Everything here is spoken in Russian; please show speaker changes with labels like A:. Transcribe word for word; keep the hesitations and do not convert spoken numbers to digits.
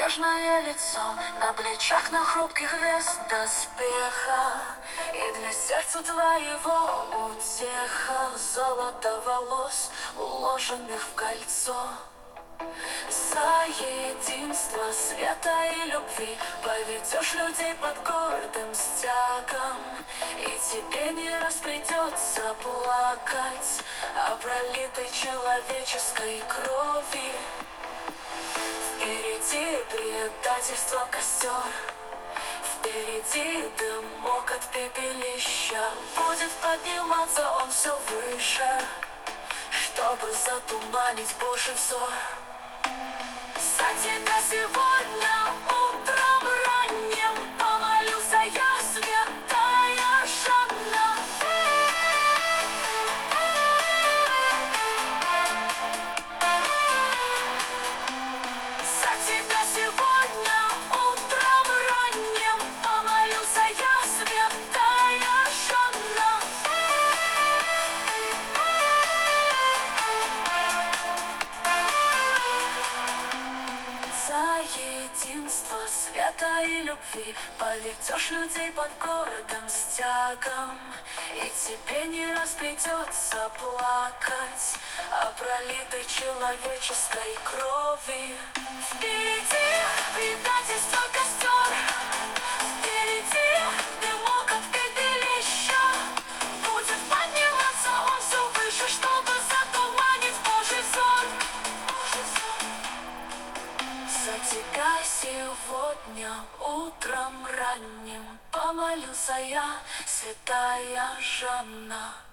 A: нежное лицо, на плечах на хрупких вес доспеха. И для сердца твоего утеха золото волос, уложенных в кольцо. За единство света и любви поведешь людей под гордым стягом, и тебе не раз придется плакать о пролитой человеческой крови. Впереди предательство, костер, впереди дымок от пепелища. Будет подниматься он все выше, чтобы затуманить Божий взор. За тебя сегодня утром ранним помолюсь я, святая Жанна. За тебя сегодня утром ранним помолюсь я, святая Жанна. За единство света и любви поведешь людей под городом стягом, и тебе не раз придется плакать о пролитой человеческой крови. Впереди предательство, костер, впереди дымок от пепелища. Будет подниматься он все выше, чтобы затуманить Божий взор. За тебя сегодня утром ранним помолился я, святая Жанна.